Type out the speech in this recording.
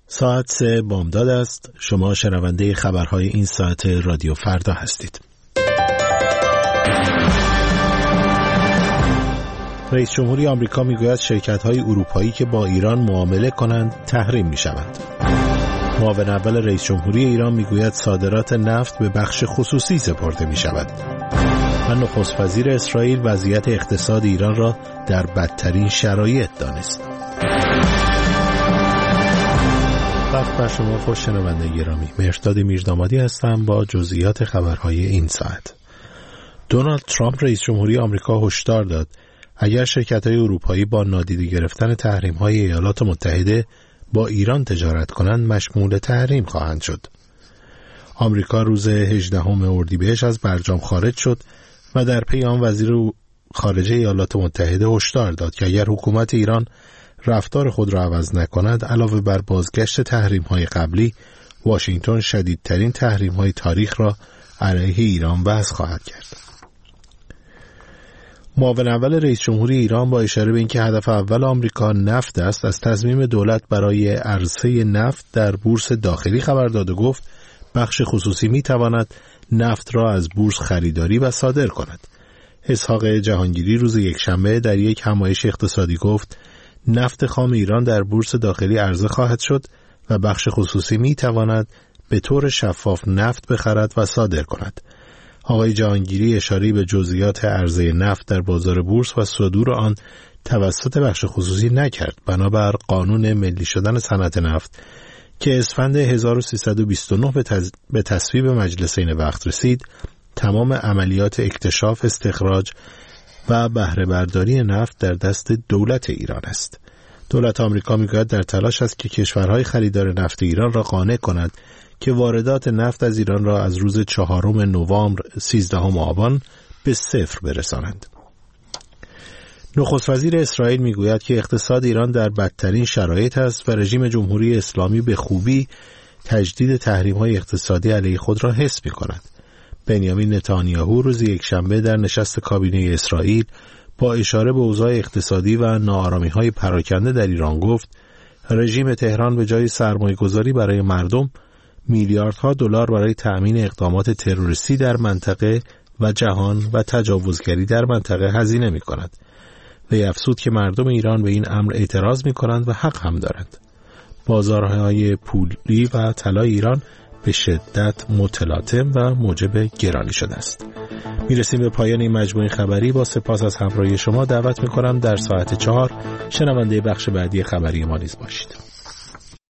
ساعت 3 بامداد است. شما شنونده خبرهای این ساعت رادیو فردا هستید. رئیس جمهوری آمریکا میگوید شرکت‌های اروپایی که با ایران معامله کنند تحریم می‌شوند. معاون اول رئیس جمهوری ایران میگوید صادرات نفت به بخش خصوصی سپرده می‌شود. و نخست وزیر اسرائیل وضعیت اقتصاد ایران را در بدترین شرایط دانست. وقت بر شما خوش شنونده گرامی. مهرداد میردامادی هستم با جزئیات خبرهای این ساعت. دونالد ترامپ رئیس جمهوری آمریکا هشدار داد اگر شرکت‌های اروپایی با نادیده گرفتن تحریم‌های ایالات متحده با ایران تجارت کنند مشمول تحریم خواهند شد. آمریکا روز 18 اردیبهشت از برجام خارج شد و در پی آن وزیر خارجه ایالات متحده هشدار داد که اگر حکومت ایران رفتار خود را عوض نکند علاوه بر بازگشت تحریم‌های قبلی، واشنگتن شدیدترین تحریم‌های تاریخ را علیه ایران وضع خواهد کرد. معاون اول رئیس جمهوری ایران با اشاره به اینکه هدف اول آمریکا نفت است، از تصمیم دولت برای عرضه نفت در بورس داخلی خبر داد و گفت بخش خصوصی می‌تواند نفت را از بورس خریداری و صادر کند. اسحاق جهانگیری روز یکشنبه در یک همایش اقتصادی گفت نفت خام ایران در بورس داخلی عرضه خواهد شد و بخش خصوصی می‌تواند به طور شفاف نفت بخرد و صادر کند. آقای جهانگیری اشاره به جزئیات عرضه نفت در بازار بورس و صدور آن توسط بخش خصوصی نکرد. بنابر قانون ملی شدن صنعت نفت که اسفند 1329 به تصویب مجلس این وقت رسید، تمام عملیات اکتشاف، استخراج و بهره برداری نفت در دست دولت ایران است. دولت آمریکا میگوید در تلاش است که کشورهای خریدار نفت ایران را قانع کند که واردات نفت از ایران را از روز 4 نوامبر 13 آبان به صفر برسانند. نخست وزیر اسرائیل میگوید که اقتصاد ایران در بدترین شرایط است و رژیم جمهوری اسلامی به خوبی تجدید تحریم‌های اقتصادی علیه خود را حس می‌کند. بنیامین نتانیاهو روز یکشنبه در نشست کابینه اسرائیل با اشاره به اوضاع اقتصادی و ناآرامی‌های پراکنده در ایران گفت رژیم تهران به جای سرمایه‌گذاری برای مردم میلیاردها دلار برای تأمین اقدامات تروریستی در منطقه و جهان و تجاوزگری در منطقه هزینه می‌کند. وی افزود که مردم ایران به این امر اعتراض می‌کنند و حق هم دارند. بازارهای پولی و طلای ایران به شدت متلاطم و موجب گرانی شده است. میرسیم به پایان این مجموعه خبری. با سپاس از همراهی شما دعوت می‌کنم در ساعت 4 شنونده بخش بعدی خبری ما نیز باشید.